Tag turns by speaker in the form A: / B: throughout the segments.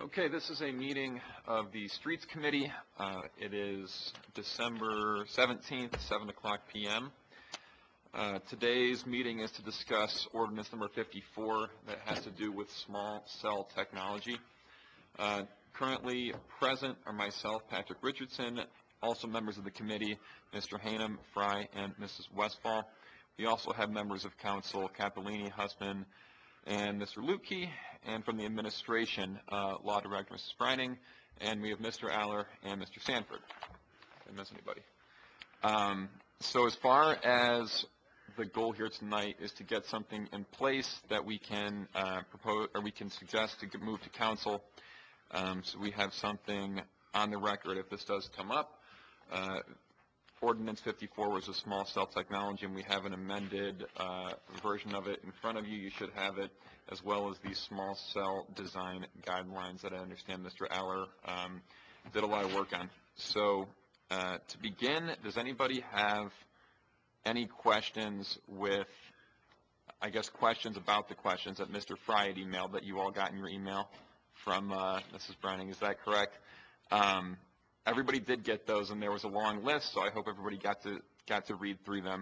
A: Okay, this is a meeting of the Streets Committee. It is December 17th, 7 o'clock p.m. Today's meeting is to discuss ordinance number 54 that has to do with small cell technology. Currently present are myself, Patrick Richardson, also members of the committee, Mr. Hanum, Fry, and Mrs. Westfall. We also have members of council, Capellini, Husband, and Mr. Lukey, and from the administration, Law Director Mrs. Brining, and we have Mr. Aller and Mr. Sanford. Did I miss anybody? So as far as the goal here tonight is to get something in place that we can propose, or we can suggest to move to council. So we have something on the record if this does come up. Ordinance 54 was a small cell technology, and we have an amended version of it in front of you. You should have it, as well as these small cell design guidelines that I understand Mr. Aller did a lot of work on. So to begin, does anybody have any questions with, I guess, questions about the questions that Mr. Fry had emailed that you all got in your email from Mrs. Brining? Is that correct? Everybody did get those, and there was a long list, so I hope everybody got to read through them.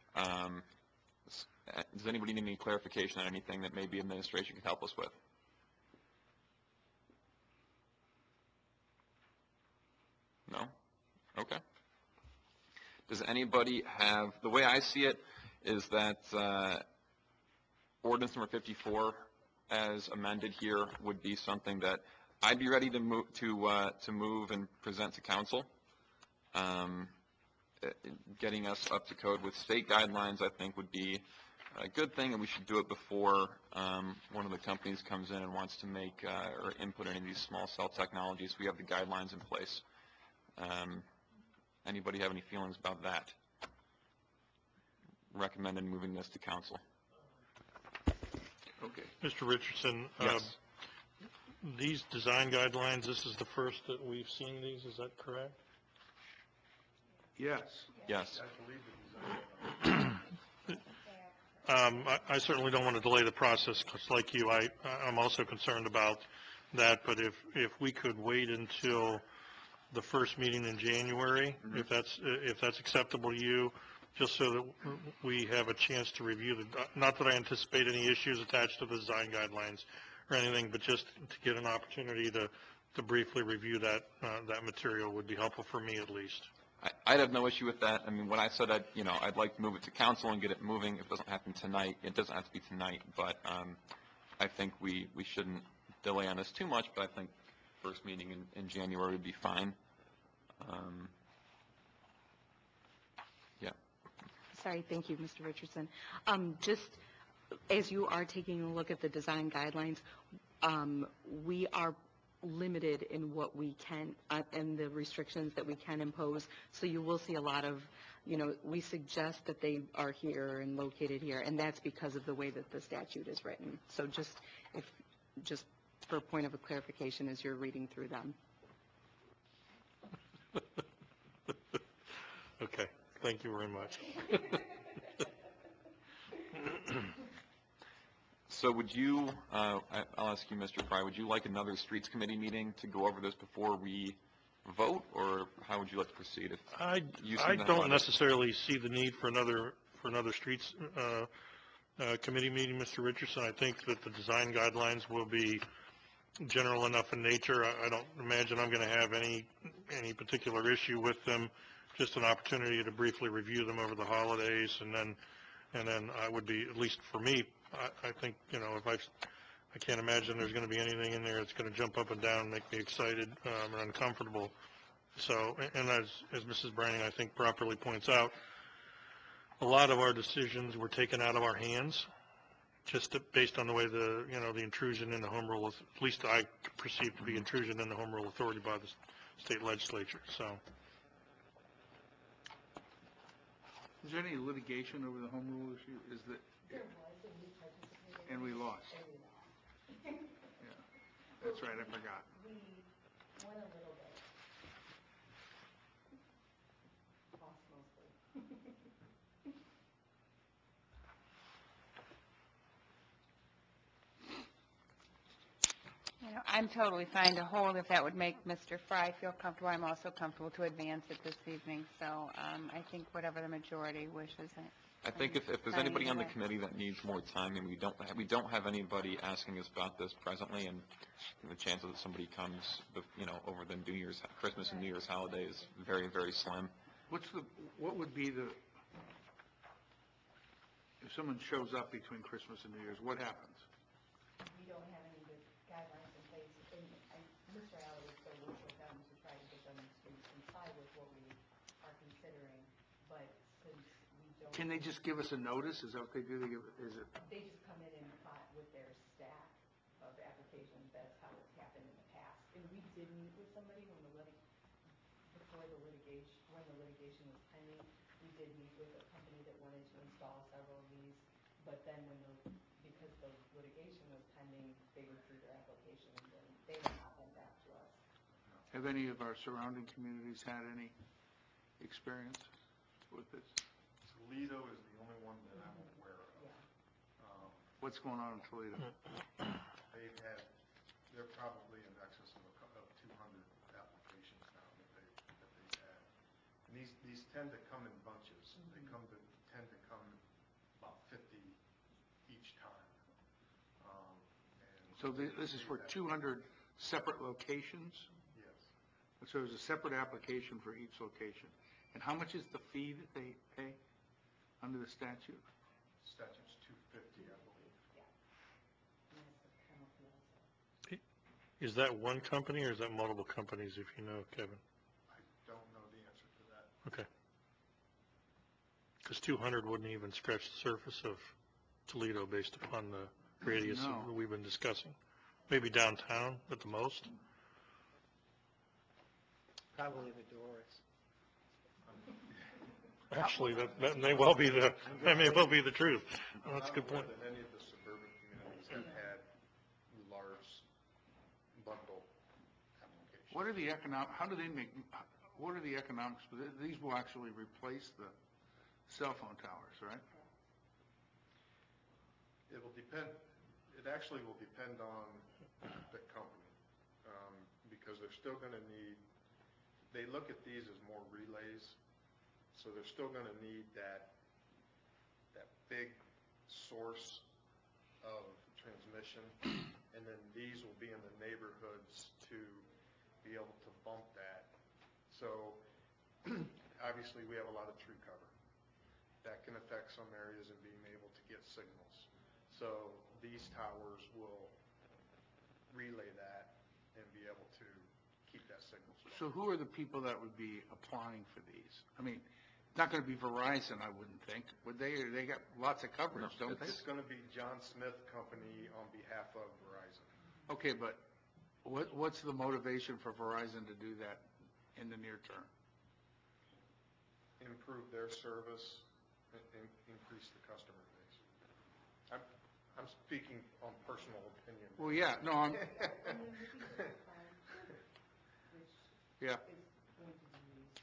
A: Does anybody need any clarification on anything that maybe administration could help us with? No? Okay. Does anybody have, the way I see it is that ordinance number 54 as amended here would be something that I'd be ready to move and present to council. Getting us up to code with state guidelines, I think, would be a good thing, and we should do it before one of the companies comes in and wants to make or input any of these small cell technologies. We have the guidelines in place. Anybody have any feelings about that? Recommended moving this to council. Okay.
B: Mr. Richardson,
A: yes.
B: These design guidelines, this is the first that we've seen these, is that correct?
C: Yes.
A: Yes.
B: I certainly don't want to delay the process, because like you, I'm also concerned about that, but if we could wait until the first meeting in January, if that's acceptable to you, just so that we have a chance to review not that I anticipate any issues attached to the design guidelines or anything, but just to get an opportunity to briefly review that material would be helpful for me at least.
A: I'd have no issue with that. I mean, when I said I'd like to move it to council and get it moving, if it doesn't happen tonight, it doesn't have to be tonight, but I think we shouldn't delay on this too much, but I think first meeting in January would be fine. Yeah.
D: Sorry, thank you, Mr. Richardson. Just as you are taking a look at the design guidelines, we are limited in what we can and the restrictions that we can impose. So you will see a lot of, we suggest that they are here and located here, and that's because of the way that the statute is written. So just for a point of a clarification as you're reading through them.
B: Okay, thank you very much.
A: So would you, I'll ask you, Mr. Fry, would you like another Streets Committee meeting to go over this before we vote, or how would you like to proceed?
B: I don't necessarily see the need for another Streets Committee meeting, Mr. Richardson. I think that the design guidelines will be general enough in nature. I don't imagine I'm going to have any particular issue with them. Just an opportunity to briefly review them over the holidays, and then I would be, at least for me, I think, if I can't imagine there's going to be anything in there that's going to jump up and down and make me excited and uncomfortable. So, and as Mrs. Brining, I think, properly points out, a lot of our decisions were taken out of our hands, just based on the way the intrusion in the home rule, at least I perceive to be intrusion in the home rule authority by the state legislature. So.
C: Is there any litigation over the home rule issue? Is that there was, and we lost. Yeah, that's right. I forgot.
D: We won a little bit. Lost mostly.
E: You know, I'm totally fine to hold if that would make Mr. Fry feel comfortable. I'm also comfortable to advance it this evening, so I think whatever the majority wishes.
A: I think if there's
E: Fine
A: anybody on the
E: either way.
A: committee that needs more time, and we don't have anybody asking us about this presently, and the chance that somebody comes, over the Christmas and New Year's holidays, very, very slim.
C: What would be if someone shows up between Christmas and New Year's, what happens?
F: We don't have any good guidelines in place, and Mr. Alley is still working with them to try to get them to comply with what we are considering, but since we don't.
C: Can they just give us a notice? Is that what they do?
F: They just come in and with their stack of applications. That's how it's happened in the past. And we did meet with somebody when the litigation was pending. We did meet with a company that wanted to install several of these, but then because the litigation was pending, they withdrew their application and then they have not been back to us.
C: Have any of our surrounding communities had any experience with this?
G: Toledo is the only one that I'm aware of.
F: Yeah.
C: What's going on in Toledo?
G: They're probably in excess of 200 applications now that they've had. And these tend to come in bunches. They tend to come about 50 each time.
C: So this is for 200 separate locations?
G: Yes.
C: So there's a separate application for each location. And how much is the fee that they pay under the statute?
G: Statute's $250, I believe.
F: And that's the penalty also.
B: Is that one company or is that multiple companies, if you know, Kevin?
G: I don't know the answer to that.
B: Okay. Because 200 wouldn't even scratch the surface of Toledo based upon the radius
C: No.
B: that we've been discussing. Maybe downtown at the most.
H: Probably the Doors.
B: Actually, that may well be the truth. Well, that's a good point.
G: I'm not aware that any of the suburban communities have had large bundle applications.
C: What are the economics? These will actually replace the cell phone towers, right?
G: It will depend, it actually will depend on the company, because they're still going to need, they look at these as more relays, so they're still going to need that big source of transmission, and then these will be in the neighborhoods to be able to bump that. So obviously we have a lot of tree cover. That can affect some areas in being able to get signals. So these towers will relay that and be able to keep that signal strong.
C: So who are the people that would be applying for these? I mean, it's not going to be Verizon, I wouldn't think. Would they? They got lots of coverage, don't they?
G: It's going to be John Smith Company on behalf of Verizon.
C: Okay, but what's the motivation for Verizon to do that in the near term?
G: Improve their service, and increase the customer base. I'm speaking on personal opinion.
C: Well, yeah, no, I'm,
F: And then looking at the plan, which
C: yeah.
F: is going to be used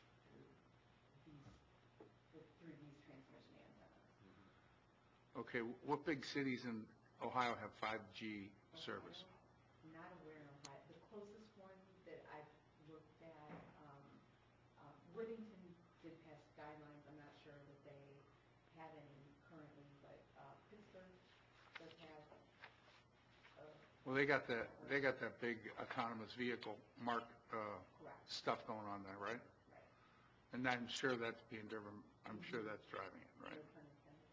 F: through these transmission antennas.
C: Okay, what big cities in Ohio have 5G service?
F: I'm not aware of Ohio. The closest one that I've looked at, Worthington did pass guidelines. I'm not sure that they have any currently, but Pittsburgh does have.
C: Well, they got that big autonomous vehicle stuff going on there, right?
F: Right.
C: And I'm sure that's being driven, I'm sure that's driving it, right?
F: No pun intended.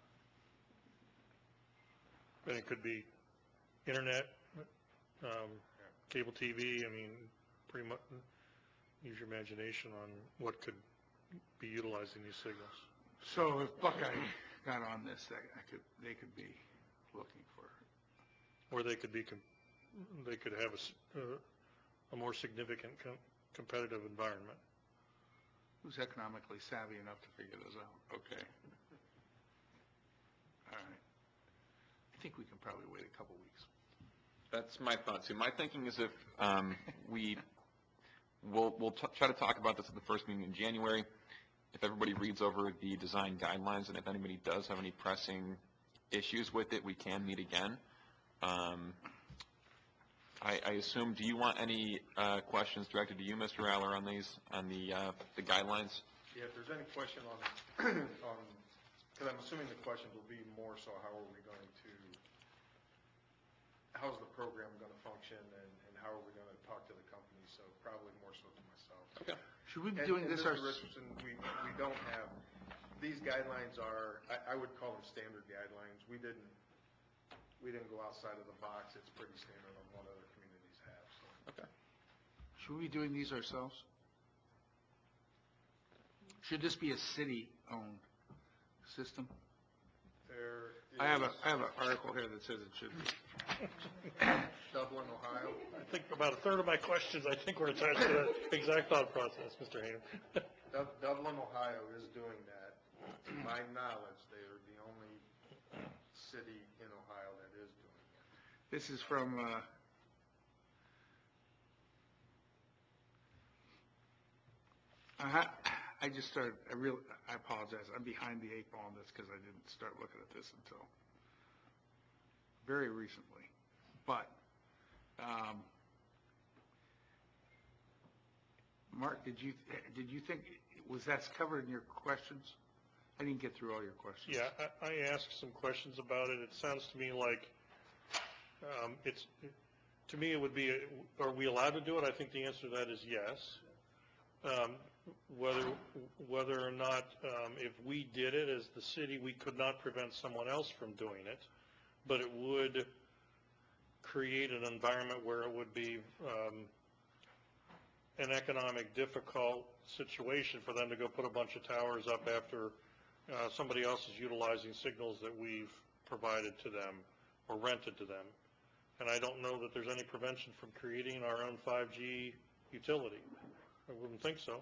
B: And it could be internet, cable TV. I mean, pretty much use your imagination on what could be utilizing these signals.
C: So if Buckeye got on this, they could be looking for.
B: Or they could have a more significant competitive environment.
C: Who's economically savvy enough to figure those out? Okay. All right. I think we can probably wait a couple weeks.
A: That's my thought too. My thinking is if we'll try to talk about this at the first meeting in January. If everybody reads over the design guidelines, and if anybody does have any pressing issues with it, we can meet again. I assume, do you want any questions directed to you, Mr. Aller, on these, on the guidelines?
G: Yeah, if there's any question on, because I'm assuming the questions will be more so how's the program going to function and how are we going to talk to the company, so probably more so to myself.
A: Okay.
C: Should we be doing this
G: Mr.
C: ourselves?
G: Richardson, we don't have, these guidelines are, I would call them standard guidelines. We didn't go outside of the box. It's pretty standard on what other communities have, so.
A: Okay.
C: Should we be doing these ourselves? Should this be a city-owned system?
G: There
C: I have
G: is
C: an article here that says it should be.
G: Dublin, Ohio.
B: I think about a third of my questions, I think, were attached to that exact thought process, Mr. Hayden.
G: Dublin, Ohio is doing that. To my knowledge, they are the only city in Ohio that is doing it.
C: This is from, I just started, I apologize, I'm behind the eight ball on this because I didn't start looking at this until very recently. But, Mark, did you think, was that covered in your questions? I didn't get through all your questions.
B: Yeah, I asked some questions about it. It sounds to me like to me it would be, are we allowed to do it? I think the answer to that is yes. Whether or not, if we did it as the city, we could not prevent someone else from doing it, but it would create an environment where it would be an economic difficult situation for them to go put a bunch of towers up after somebody else is utilizing signals that we've provided to them or rented to them. And I don't know that there's any prevention from creating our own 5G utility. I wouldn't think so.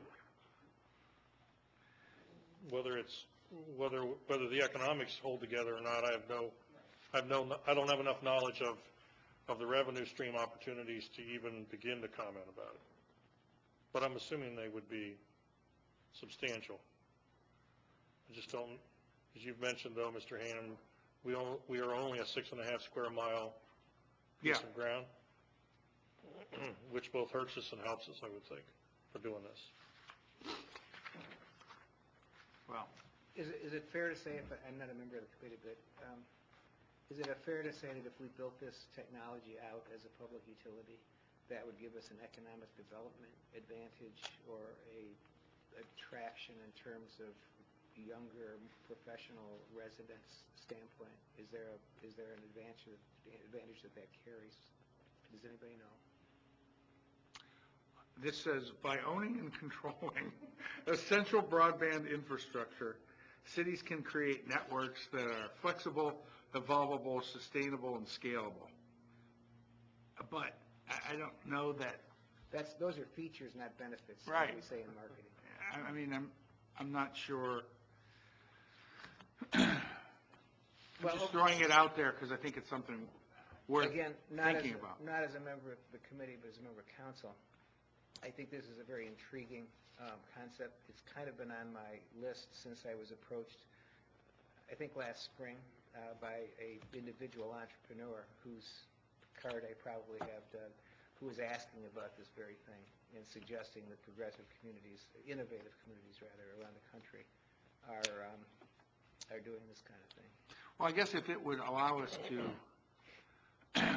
B: Whether the economics hold together or not, I don't have enough knowledge of the revenue stream opportunities to even begin to comment about it. But I'm assuming they would be substantial. I just don't, as you've mentioned though, Mr. Hannon, we are only a 6.5 square mile piece of ground, which both hurts us and helps us, I would think, for doing this.
C: Well,
H: Is it fair to say, if I'm not a member of the committee, but is it fair to say that if we built this technology out as a public utility, that would give us an economic development advantage or a attraction in terms of younger professional residents standpoint? Is there an advantage that carries? Does anybody know?
C: this says, by owning and controlling essential broadband infrastructure, cities can create networks that are flexible, evolvable, sustainable, and scalable. But I don't know that.
H: Those are features, not benefits,
C: Right.
H: as we say in marketing.
C: I mean, I'm not sure.
H: Well,
C: Just throwing it out there because I think it's something worth
H: Again,
C: thinking about.
H: not as a member of the committee, but as a member of council, I think this is a very intriguing concept. It's kind of been on my list since I was approached, I think last spring, by a individual entrepreneur whose card I probably have done, who was asking about this very thing and suggesting that progressive communities, innovative communities rather, around the country are doing this kind of thing.
C: Well, I guess if it would allow us to, I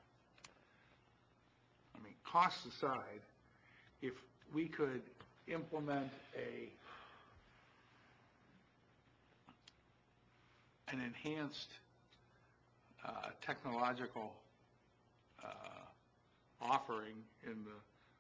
C: mean, costs aside, if we could implement an enhanced technological offering in the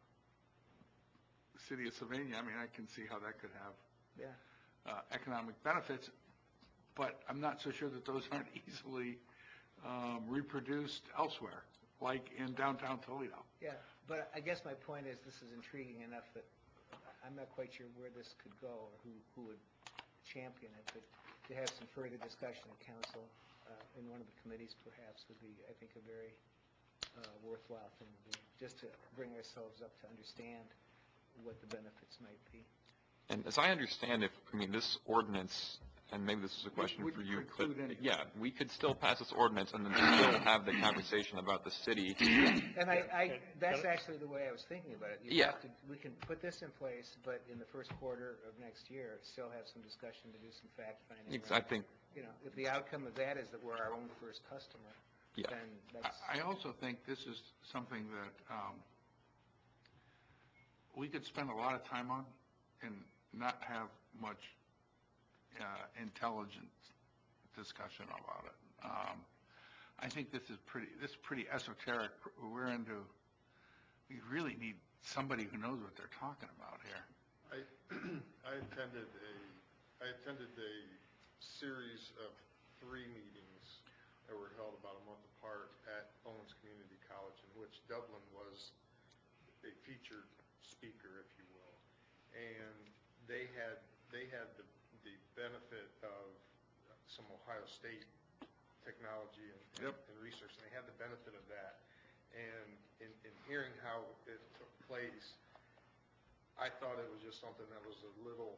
C: city of Sylvania, I mean, I can see how that could have economic benefits, but I'm not so sure that those aren't easily reproduced elsewhere, like in downtown Toledo.
H: Yeah, but I guess my point is this is intriguing enough that I'm not quite sure where this could go or who would champion it, but to have some further discussion at council in one of the committees perhaps would be, I think, a very worthwhile thing to do, just to bring ourselves up to understand what the benefits might be.
A: And as I understand it, I mean, this ordinance and maybe this is a question for
C: Wouldn't
A: you, but
C: preclude anything.
A: yeah, we could still pass this ordinance and then still have the conversation about the city.
H: And that's actually the way I was thinking about it.
A: Yeah.
H: We can put this in place, but in the first quarter of next year, still have some discussion to do some fact finding.
A: I think,
H: You know, if the outcome of that is that we're our own first customer,
A: yeah.
H: then that's.
C: I also think this is something that we could spend a lot of time on and not have much intelligent discussion about it. I think this is pretty esoteric. We really need somebody who knows what they're talking about here.
G: I attended a series of 3 meetings that were held about a month apart at Owens Community College, in which Dublin was a featured speaker, if you will. And they had the benefit of some Ohio State technology and research, and they had the benefit of that. And in hearing how it took place, I thought it was just something that was a little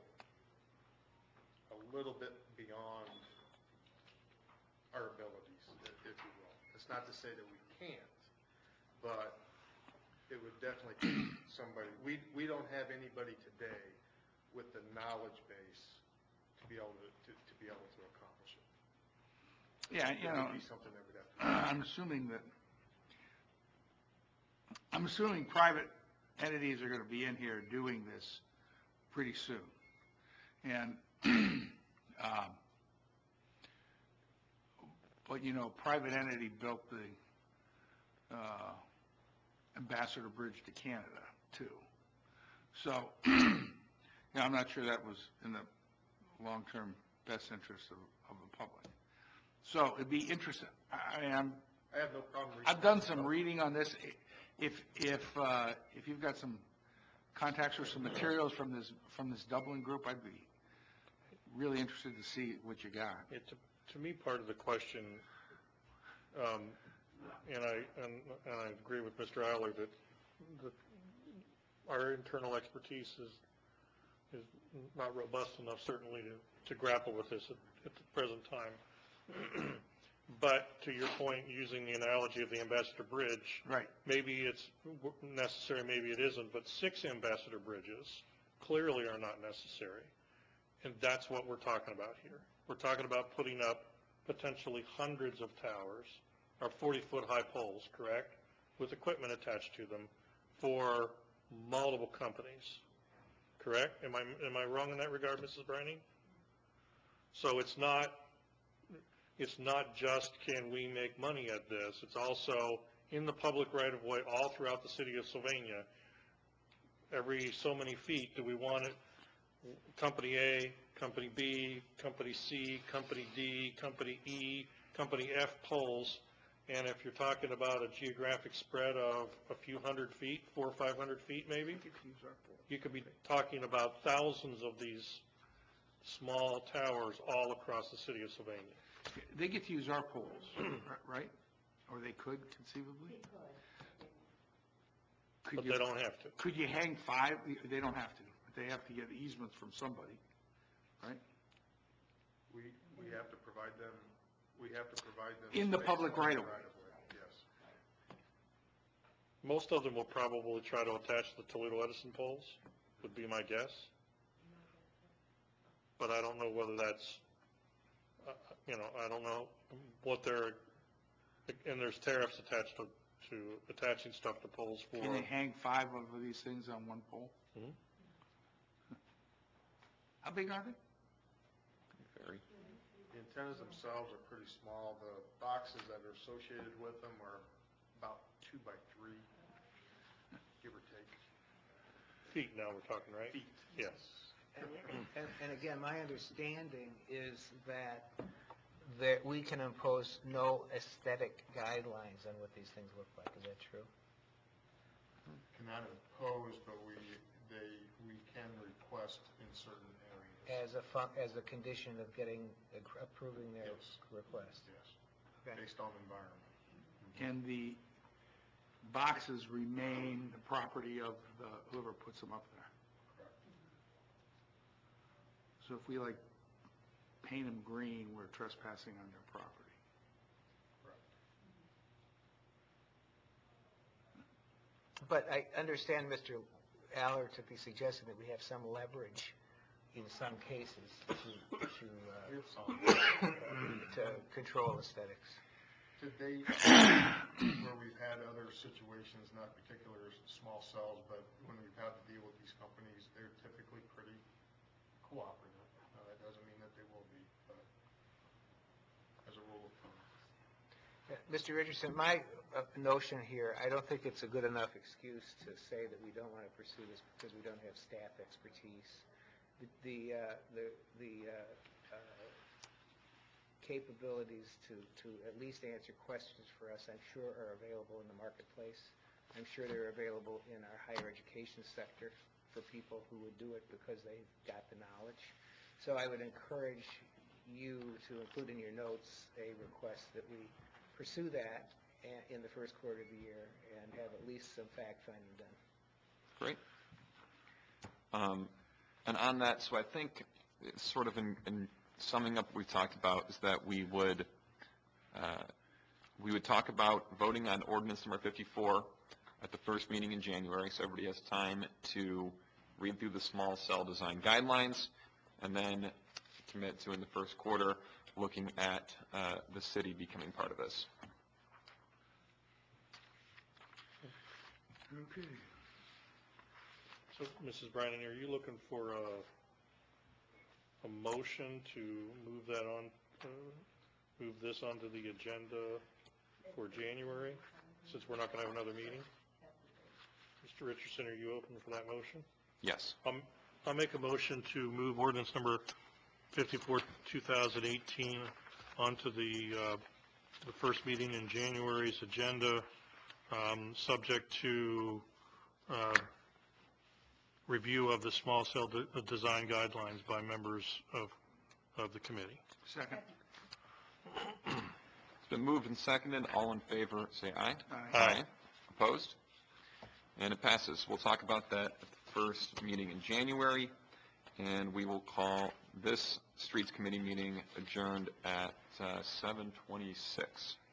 G: bit beyond our abilities, if you will. It's not to say that we can't, but it would definitely take somebody. We don't have anybody today with the knowledge base to be able to accomplish it.
C: Yeah,
G: It would be something that would have to.
C: I'm assuming private entities are going to be in here doing this pretty soon. And, but you know, private entity built the Ambassador Bridge to Canada too. So, yeah, I'm not sure that was in the long-term best interest of the public. So it'd be interesting. I mean,
G: I have no problem.
C: I've done some reading on this. If you've got some contacts or some materials from this Dublin group, I'd be really interested to see what you got.
B: To me, part of the question, and I agree with Mr. Eiler that our internal expertise is not robust enough, certainly, to grapple with this at the present time. But to your point, using the analogy of the Ambassador Bridge,
C: Right.
B: maybe it's necessary, maybe it isn't, but 6 Ambassador Bridges clearly are not necessary. And that's what we're talking about here. We're talking about putting up potentially hundreds of towers, or 40-foot high poles, correct, with equipment attached to them for multiple companies, correct? Am I wrong in that regard, Mrs. Brining? So it's not just can we make money at this, it's also in the public right-of-way all throughout the city of Sylvania. Every so many feet, do we want it Company A, Company B, Company C, Company D, Company E, Company F poles, and if you're talking about a geographic spread of a few hundred feet, 400 or 500 feet maybe, you could be talking about thousands of these small towers all across the city of Sylvania.
C: They get to use our poles, right? Or they could conceivably?
B: But they don't have to.
C: Could you hang 5? They don't have to. But they have to get easements from somebody, right?
G: We have to provide them. We have to provide them
C: In the
G: space
C: public
G: on the
C: right-of-way.
G: Yes.
B: Most of them will probably try to attach the Toledo Edison poles, would be my guess. But I don't know whether that's, I don't know what and there's tariffs attached to attaching stuff to poles for.
C: Can they hang 5 of these things on one pole?
B: Mhm.
C: How big are they?
A: Very.
G: The antennas themselves are pretty small. The boxes that are associated with them are about 2 by 3, give or take.
B: Feet now we're talking, right?
G: Feet.
B: Yes.
H: And again, my understanding is that we can impose no aesthetic guidelines on what these things look like. Is that true?
G: Cannot impose, but we can request in certain areas.
H: As a condition of approving their
G: Yes.
H: request?
G: Yes,
H: Okay.
G: based on environment.
C: And the boxes remain the property of whoever puts them up there.
G: Correct.
C: So if we paint them green, we're trespassing on their property.
H: But I understand Mr. Aller to be suggesting that we have some leverage in some cases to control aesthetics.
G: To date, where we've had other situations, not particular small cells, but when we've had to deal with these companies, they're typically pretty cooperative. That doesn't mean that they will be, but as a rule of thumb.
H: Mr. Richardson, my notion here, I don't think it's a good enough excuse to say that we don't want to pursue this because we don't have staff expertise. The capabilities to at least answer questions for us, I'm sure, are available in the marketplace. I'm sure they're available in our higher education sector for people who would do it because they've got the knowledge. So I would encourage you to include in your notes a request that we pursue that in the first quarter of the year and have at least some fact-finding done.
A: Great. And on that, so I think sort of in summing up what we've talked about is that we would talk about voting on ordinance number 54 at the first meeting in January, so everybody has time to read through the small cell design guidelines, and then commit to in the first quarter looking at the city becoming part of this.
C: Okay.
B: So, Mrs. Brannan, are you looking for a motion to move that on, move this onto the agenda for January, since we're not going to have another meeting? Mr. Richardson, are you open for that motion?
A: Yes.
B: I'll make a motion to move ordinance number 54, 2018 onto the first meeting in January's agenda, subject to review of the small cell design guidelines by members of the committee.
C: Second.
A: It's been moved and seconded. All in favor, say aye.
C: Aye.
A: Opposed? And it passes. We'll talk about that at the first meeting in January, and we will call this Streets Committee meeting adjourned at 7:26.